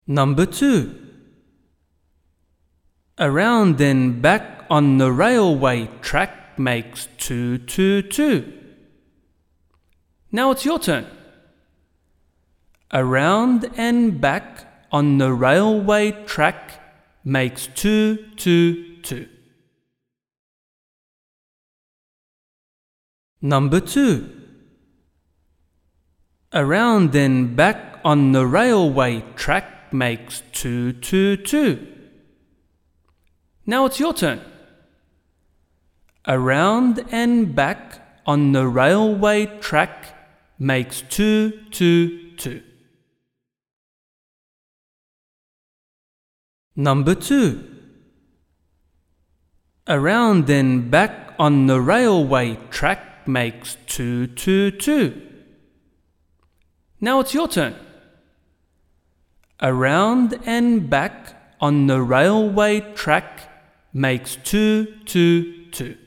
Number 2. Around and back on the railway track makes 2, 2, 2. Now it's your turn. Around and back on the railway track makes 2, 2, 2. Number 2. Around and back on the railway track makes 2, 2, 2. Now it's your turn. Around and back on the railway track makes 2, 2, 2. Number 2. Around and back on the railway track makes 2, 2, 2. Now it's your turn. Around and back on the railway track makes 2, 2, 2.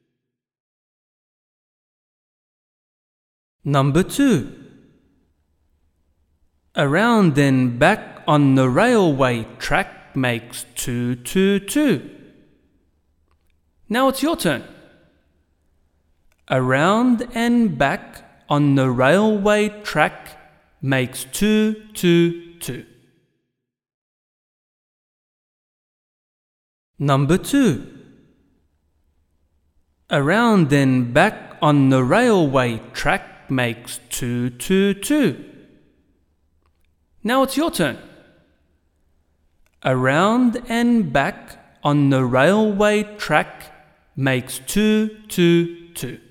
Number 2. Around and back on the railway track makes 2, 2, 2. Now it's your turn. Around and back on the railway track makes 2, 2, 2. Number 2. Around and back on the railway track makes 2, 2, 2. Now it's your turn. Around and back on the railway track makes 2, 2, 2.